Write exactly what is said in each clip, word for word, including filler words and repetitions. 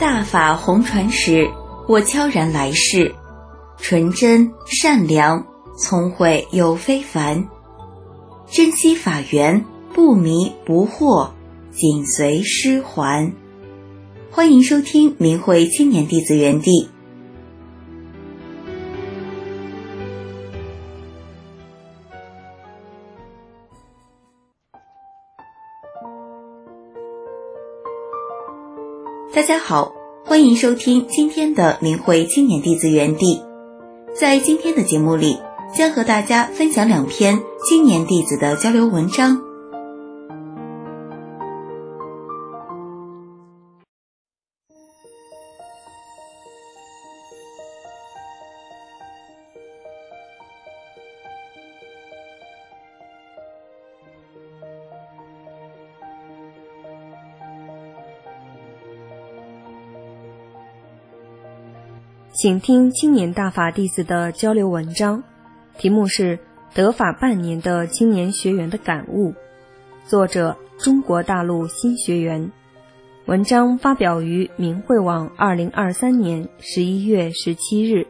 大法红传时，我悄然来世，纯真善良，聪慧又非凡，珍惜法缘，不迷不惑，紧随师还。欢迎收听明慧青年弟子园地。大家好，欢迎收听今天的明慧青年弟子园地。在今天的节目里，将和大家分享两篇青年弟子的交流文章。 请听青年大法弟子的交流文章，题目是得法半年的青年学员的感悟，作者中国大陆新学员。文章发表于明慧网二零二三年十一月十七日。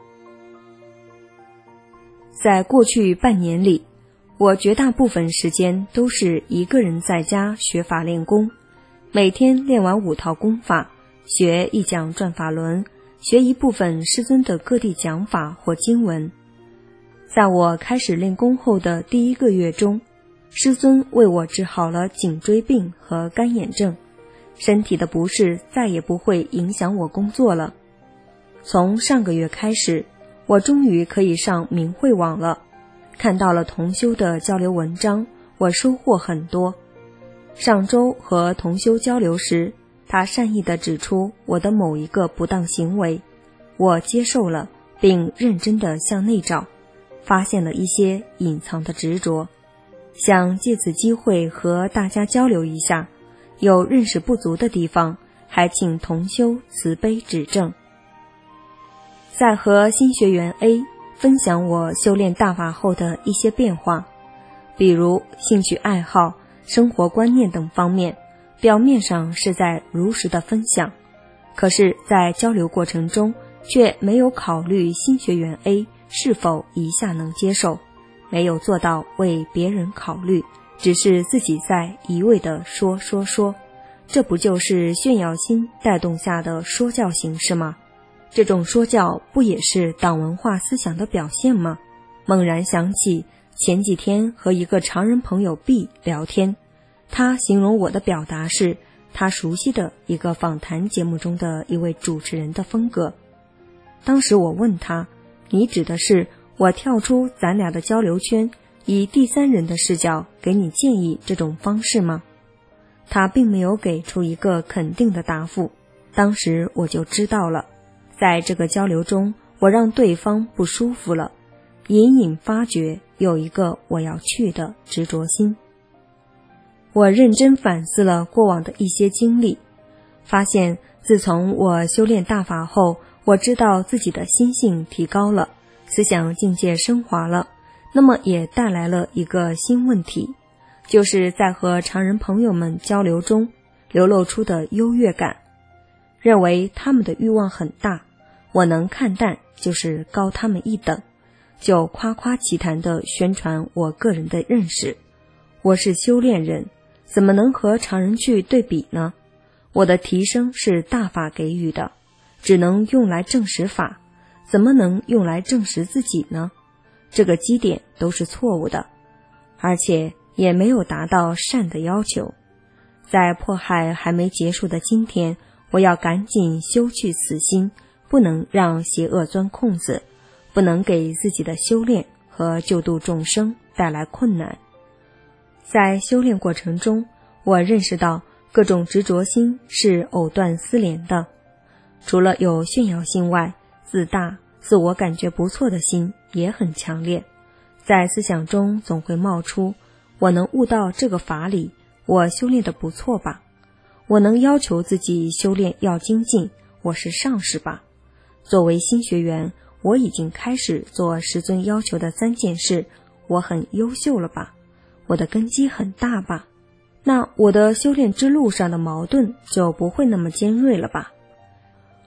在过去半年里，我绝大部分时间都是一个人在家学法练功，每天练完五套功法，学一讲转法轮，学一部分师尊的各地讲法或经文。在我开始练功后的第一个月中，师尊为我治好了颈椎病和干眼症，身体的不适再也不会影响我工作了。从上个月开始，我终于可以上明慧网了，看到了同修的交流文章，我收获很多。上周和同修交流时，他善意地指出我的某一个不当行为，我接受了，并认真地向内找，发现了一些隐藏的执着，想借此机会和大家交流一下，有认识不足的地方，还请同修慈悲指正。在和新学员 A 分享我修炼大法后的一些变化，比如兴趣爱好、生活观念等方面，表面上是在如实的分享，可是在交流过程中却没有考虑新学员 A 是否一下能接受，没有做到为别人考虑，只是自己在一味的说说说，这不就是炫耀心带动下的说教形式吗？这种说教不也是党文化思想的表现吗？猛然想起前几天和一个常人朋友 B 聊天，他形容我的表达是他熟悉的一个访谈节目中的一位主持人的风格。当时我问他，你指的是我跳出咱俩的交流圈，以第三人的视角给你建议这种方式吗？他并没有给出一个肯定的答复，当时我就知道了，在这个交流中，我让对方不舒服了，隐隐发觉有一个我要去的执着心。我认真反思了过往的一些经历，发现自从我修炼大法后，我知道自己的心性提高了，思想境界升华了，那么也带来了一个新问题，就是在和常人朋友们交流中流露出的优越感，认为他们的欲望很大，我能看淡就是高他们一等，就夸夸其谈地宣传我个人的认识。我是修炼人，怎么能和常人去对比呢？我的提升是大法给予的，只能用来证实法，怎么能用来证实自己呢？这个基点都是错误的，而且也没有达到善的要求。在迫害还没结束的今天，我要赶紧修去此心，不能让邪恶钻空子，不能给自己的修炼和救度众生带来困难。在修炼过程中，我认识到各种执着心是藕断丝连的，除了有炫耀心外，自大、自我感觉不错的心也很强烈，在思想中总会冒出，我能悟到这个法理，我修炼得不错吧？我能要求自己修炼要精进，我是上士吧？作为新学员，我已经开始做师尊要求的三件事，我很优秀了吧？我的根基很大吧？那我的修炼之路上的矛盾就不会那么尖锐了吧？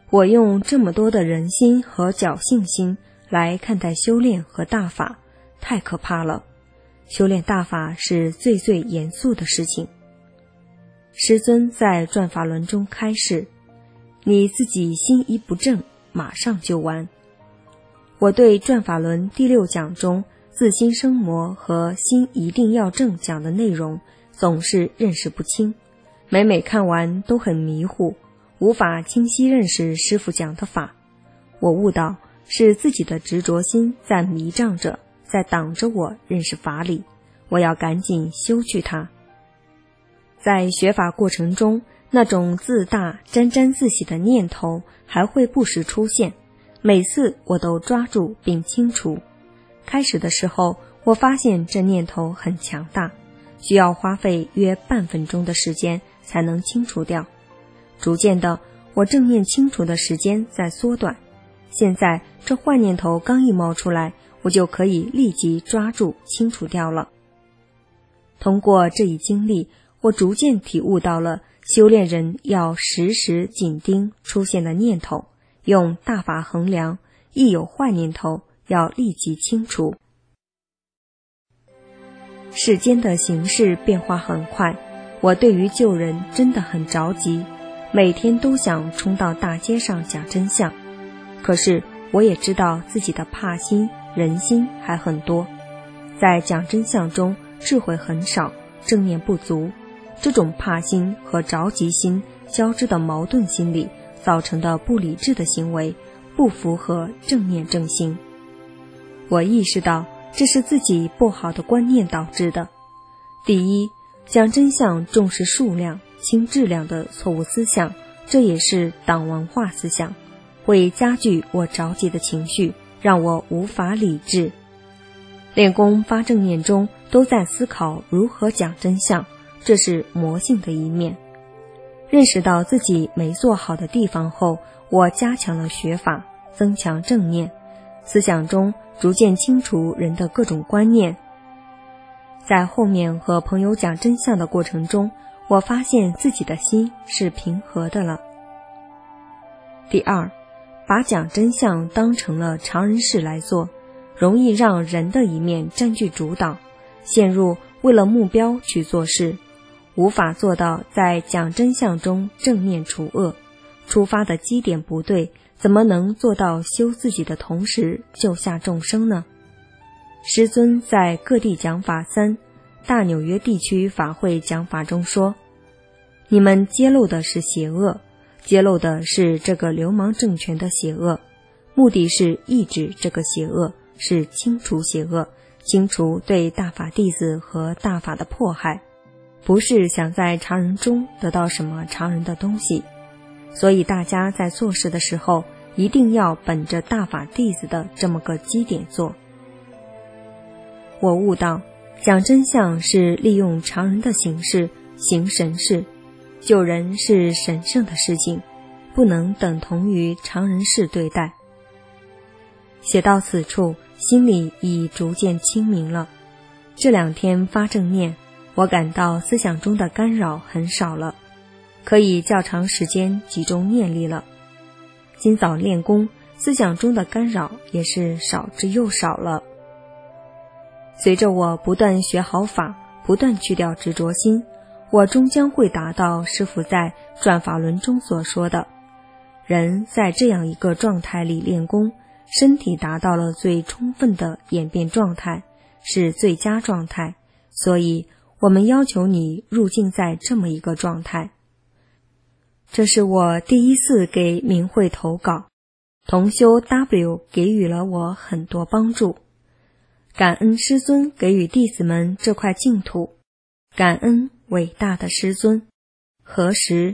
我用这么多的人心和侥幸心来看待修炼和大法，太可怕了。修炼大法是最最严肃的事情。师尊在转法轮中开示，你自己心一不正，马上就完。我对转法轮第六讲中自心生魔和心一定要正讲的内容总是认识不清，每每看完都很迷糊，无法清晰认识师父讲的法。我悟到是自己的执着心在迷障着，在挡着我认识法理，我要赶紧修去它。在学法过程中，那种自大沾沾自喜的念头还会不时出现，每次我都抓住并清除。开始的时候，我发现这念头很强大，需要花费约半分钟的时间才能清除掉。逐渐的，我正念清除的时间在缩短。现在这坏念头刚一冒出来，我就可以立即抓住清除掉了。通过这一经历，我逐渐体悟到了修炼人要时时紧盯出现的念头，用大法衡量，一有坏念头要立即清除。世间的形势变化很快，我对于救人真的很着急，每天都想冲到大街上讲真相。可是我也知道自己的怕心、人心还很多，在讲真相中智慧很少，正念不足，这种怕心和着急心交织的矛盾心理造成的不理智的行为，不符合正念正心。我意识到这是自己不好的观念导致的。第一，讲真相重视数量轻质量的错误思想，这也是党文化思想，会加剧我着急的情绪，让我无法理智。练功发正念中都在思考如何讲真相，这是魔性的一面。认识到自己没做好的地方后，我加强了学法，增强正念，思想中逐渐清除人的各种观念。在后面和朋友讲真相的过程中，我发现自己的心是平和的了。第二，把讲真相当成了常人事来做，容易让人的一面占据主导，陷入为了目标去做事，无法做到在讲真相中正面除恶。出发的基点不对，怎么能做到修自己的同时救下众生呢？师尊在各地讲法三大纽约地区法会讲法中说，你们揭露的是邪恶，揭露的是这个流氓政权的邪恶，目的是抑制这个邪恶，是清除邪恶，清除对大法弟子和大法的迫害，不是想在常人中得到什么常人的东西。所以大家在做事的时候，一定要本着大法弟子的这么个基点做。我悟到，讲真相是利用常人的形式行神事，救人是神圣的事情，不能等同于常人事对待。写到此处，心里已逐渐清明了。这两天发正念，我感到思想中的干扰很少了，可以较长时间集中念力了。今早练功，思想中的干扰也是少之又少了。随着我不断学好法，不断去掉执着心，我终将会达到师父在转法轮中所说的，人在这样一个状态里练功，身体达到了最充分的演变状态，是最佳状态，所以我们要求你入境在这么一个状态。这是我第一次给明慧投稿，同修 W 给予了我很多帮助，感恩师尊给予弟子们这块净土，感恩伟大的师尊。何时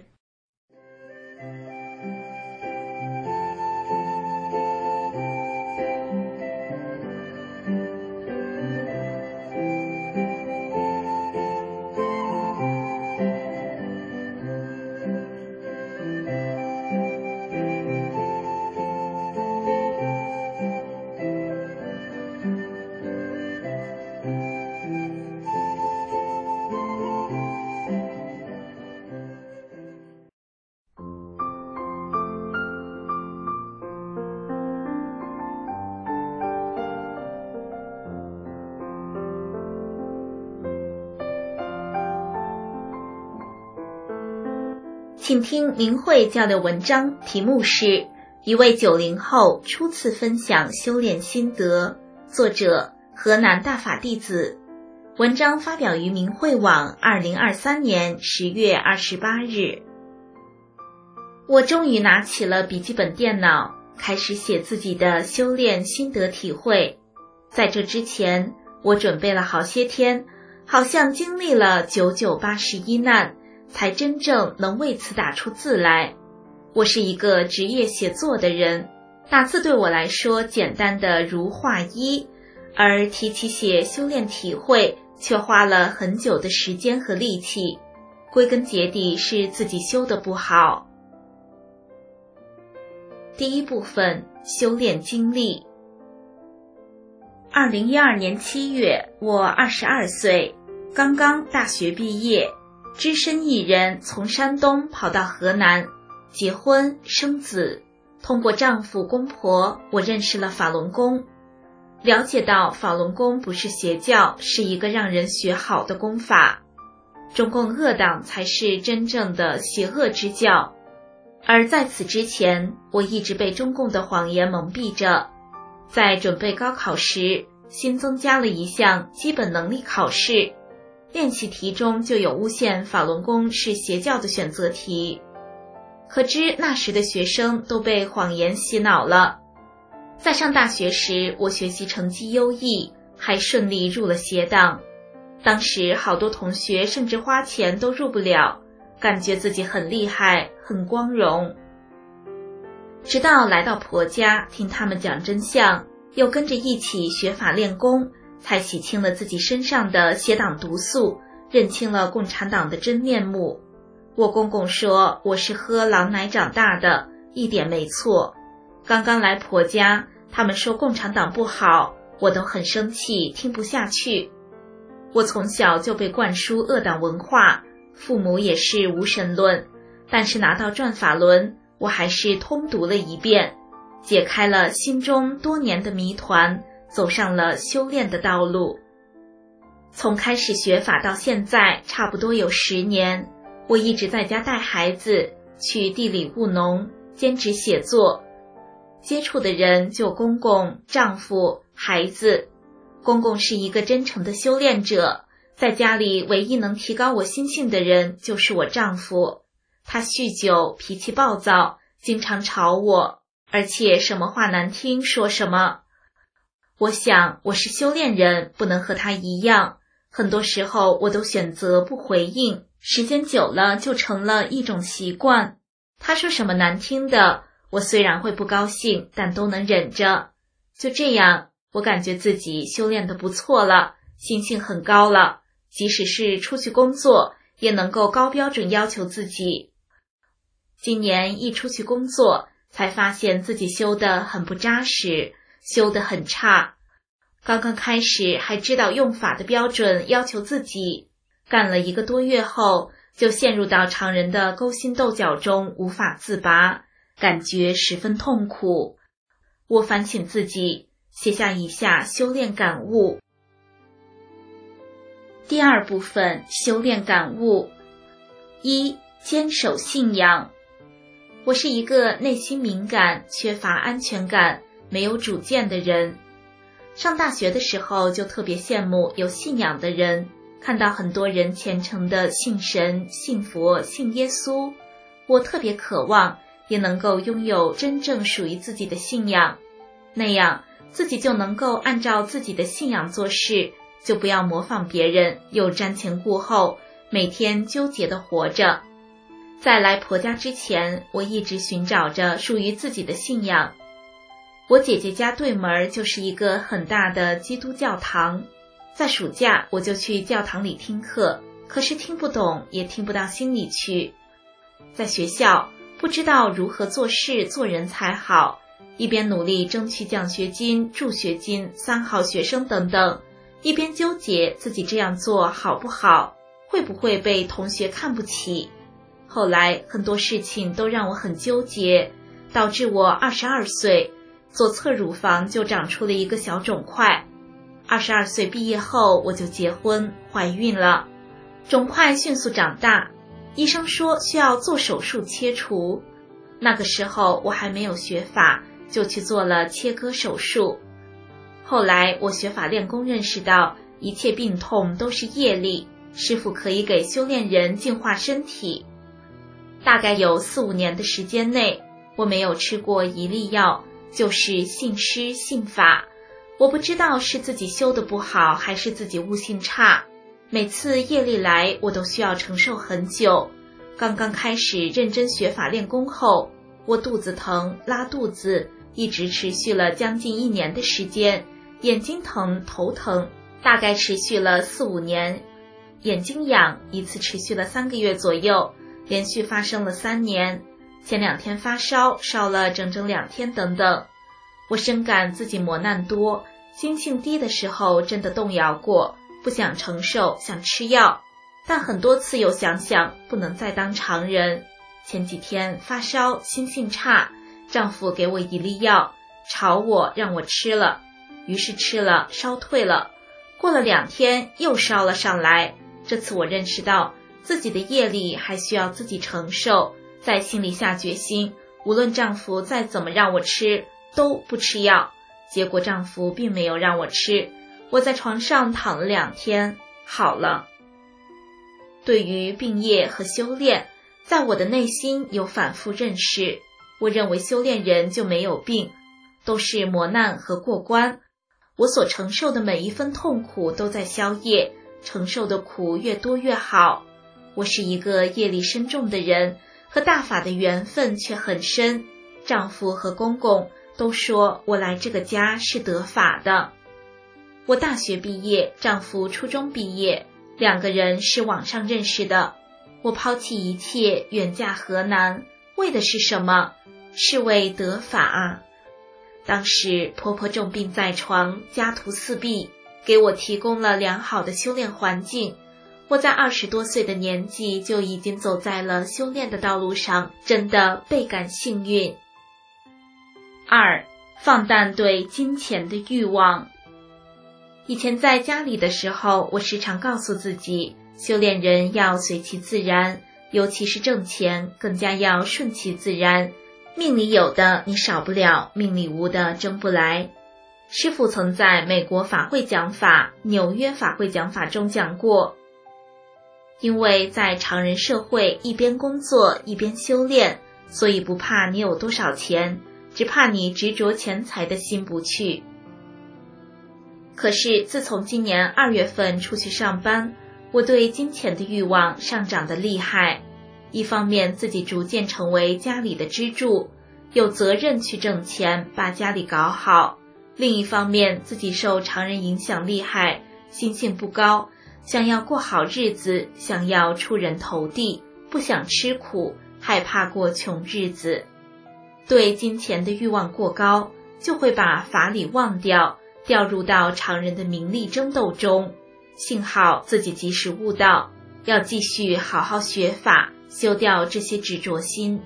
请听明慧交流文章，题目是一位九零后初次分享修炼心得，作者河南大法弟子。文章发表于明慧网二零二三年十月二十八日。我终于拿起了笔记本电脑，开始写自己的修炼心得体会。在这之前，我准备了好些天，好像经历了九九八十一难，才真正能为此打出字来。我是一个职业写作的人，打字对我来说简单的如画一，而提起写修炼体会，却花了很久的时间和力气。归根结底是自己修得不好。第一部分，修炼经历。二零一二年七月，我二十二岁，刚刚大学毕业，只身一人从山东跑到河南，结婚生子。通过丈夫公婆，我认识了法轮功，了解到法轮功不是邪教，是一个让人学好的功法。中共恶党才是真正的邪恶之教。而在此之前，我一直被中共的谎言蒙蔽着。在准备高考时，新增加了一项基本能力考试，练习题中就有诬陷法轮功是邪教的选择题。可知那时的学生都被谎言洗脑了。在上大学时，我学习成绩优异，还顺利入了邪党。当时好多同学甚至花钱都入不了，感觉自己很厉害，很光荣。直到来到婆家，听他们讲真相，又跟着一起学法练功，才洗清了自己身上的邪党毒素，认清了共产党的真面目。我公公说我是喝狼奶长大的，一点没错。刚刚来婆家，他们说共产党不好，我都很生气，听不下去。我从小就被灌输恶党文化，父母也是无神论，但是拿到转法轮，我还是通读了一遍，解开了心中多年的谜团，走上了修炼的道路。从开始学法到现在，差不多有十年，我一直在家带孩子，去地里务农，兼职写作。接触的人就公公、丈夫、孩子。公公是一个真诚的修炼者，在家里唯一能提高我心性的人就是我丈夫。他酗酒，脾气暴躁，经常吵我，而且什么话难听说什么。我想我是修炼人，不能和他一样，很多时候我都选择不回应，时间久了就成了一种习惯。他说什么难听的，我虽然会不高兴，但都能忍着。就这样，我感觉自己修炼得不错了，心性很高了，即使是出去工作，也能够高标准要求自己。今年一出去工作，才发现自己修得很不扎实，修得很差。刚刚开始还知道用法的标准要求自己，干了一个多月后，就陷入到常人的勾心斗角中无法自拔，感觉十分痛苦。我反省自己，写下以下修炼感悟。第二部分，修炼感悟。一、坚守信仰。我是一个内心敏感、缺乏安全感、没有主见的人。上大学的时候就特别羡慕有信仰的人，看到很多人虔诚的信神、信佛、信耶稣，我特别渴望也能够拥有真正属于自己的信仰，那样自己就能够按照自己的信仰做事，就不要模仿别人，又瞻前顾后，每天纠结地活着。在来婆家之前，我一直寻找着属于自己的信仰。我姐姐家对门就是一个很大的基督教堂，在暑假我就去教堂里听课，可是听不懂，也听不到心里去。在学校不知道如何做事做人才好，一边努力争取奖学金、助学金、三好学生等等，一边纠结自己这样做好不好，会不会被同学看不起。后来很多事情都让我很纠结，导致我二十二岁左侧乳房就长出了一个小肿块。二十二岁毕业后我就结婚怀孕了，肿块迅速长大， 医生说需要做手术切除。那个时候我还没有学法，就去做了切割手术。后来我学法练功认识到，一切病痛都是业力，师父可以给修炼人净化身体。大概有四五年的时间内，我没有吃过一粒药，就是信师信法。我不知道是自己修得不好，还是自己悟性差。每次业力来，我都需要承受很久。刚刚开始认真学法练功后，我肚子疼、拉肚子，一直持续了将近一年的时间。眼睛疼、头疼，大概持续了四五年。眼睛痒，一次持续了三个月左右，连续发生了三年。前两天发烧，烧了整整两天等等。我深感自己磨难多，心性低的时候真的动摇过，不想承受，想吃药。但很多次又想想，不能再当常人。前几天发烧，心性差，丈夫给我一粒药，吵我让我吃了，于是吃了，烧退了。过了两天又烧了上来，这次我认识到自己的业力还需要自己承受，在心里下决心，无论丈夫再怎么让我吃，都不吃药。结果丈夫并没有让我吃，我在床上躺了两天，好了。对于病业和修炼，在我的内心有反复认识，我认为修炼人就没有病，都是磨难和过关。我所承受的每一分痛苦都在消业，承受的苦越多越好。我是一个业力深重的人，和大法的缘分却很深。丈夫和公公都说我来这个家是得法的。我大学毕业，丈夫初中毕业，两个人是网上认识的。我抛弃一切，远嫁河南，为的是什么？是为得法啊！当时婆婆重病在床，家徒四壁，给我提供了良好的修炼环境。我在二十多岁的年纪就已经走在了修炼的道路上，真的倍感幸运。二，放淡对金钱的欲望。以前在家里的时候，我时常告诉自己，修炼人要随其自然，尤其是挣钱，更加要顺其自然。命里有的你少不了，命里无的争不来。师父曾在美国法会讲法、纽约法会讲法中讲过，因为在常人社会一边工作一边修炼，所以不怕你有多少钱，只怕你执着钱财的心不去。可是自从今年二月份出去上班，我对金钱的欲望上涨得厉害。一方面自己逐渐成为家里的支柱，有责任去挣钱，把家里搞好；另一方面自己受常人影响厉害，心性不高，想要过好日子，想要出人头地，不想吃苦，害怕过穷日子。对金钱的欲望过高，就会把法理忘掉，掉入到常人的名利争斗中。幸好自己及时悟到，要继续好好学法，修掉这些执着心。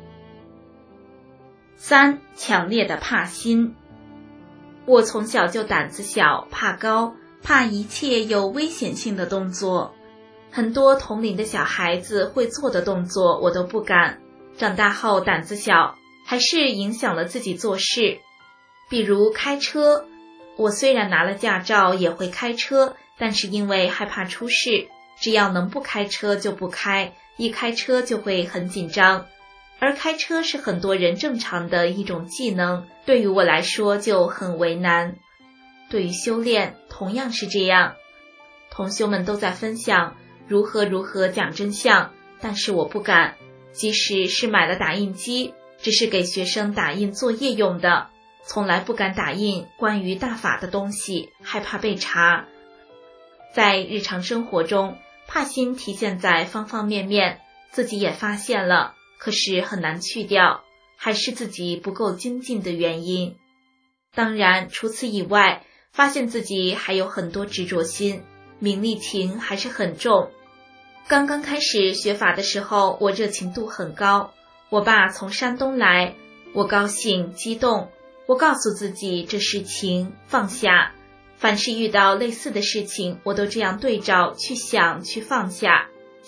三，强烈的怕心。我从小就胆子小，怕高，怕一切有危险性的动作。很多同龄的小孩子会做的动作，我都不敢。长大后胆子小，还是影响了自己做事。比如开车，我虽然拿了驾照也会开车，但是因为害怕出事，只要能不开车就不开，一开车就会很紧张。而开车是很多人正常的一种技能，对于我来说就很为难。对于修炼同样是这样，同修们都在分享如何如何讲真相，但是我不敢。即使是买了打印机，只是给学生打印作业用的，从来不敢打印关于大法的东西，害怕被查。在日常生活中，怕心体现在方方面面，自己也发现了，可是很难去掉，还是自己不够精进的原因。当然除此以外，发现自己还有很多执着心，名利情还是很重。刚刚开始学法的时候，我热情度很高。我爸从山东来，我高兴激动，我告诉自己这是情，放下。凡是遇到类似的事情，我都这样对照去想，去放下，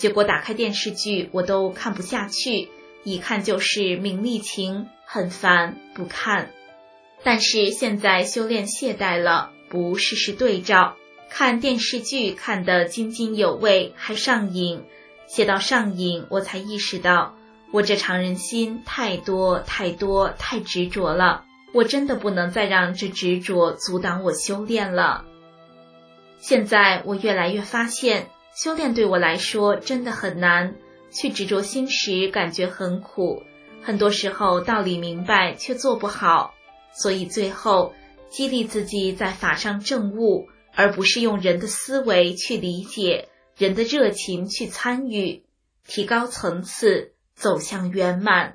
结果打开电视剧我都看不下去，一看就是名利情，很烦，不看。但是现在修炼懈怠了，不事事对照，看电视剧看得津津有味，还上瘾。写到上瘾，我才意识到我这常人心太多太多太执着了，我真的不能再让这执着阻挡我修炼了。现在我越来越发现，修炼对我来说真的很难，去执着心时感觉很苦，很多时候道理明白却做不好，所以最后激励自己在法上证悟，而不是用人的思维去理解，人的热情去参与，提高层次，走向圆满。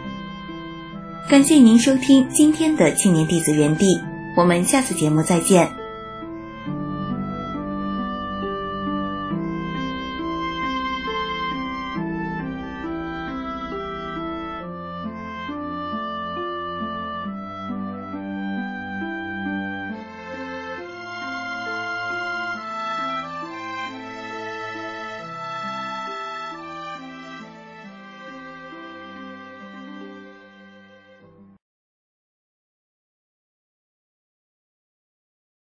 感谢您收听今天的青年弟子园地，我们下次节目再见。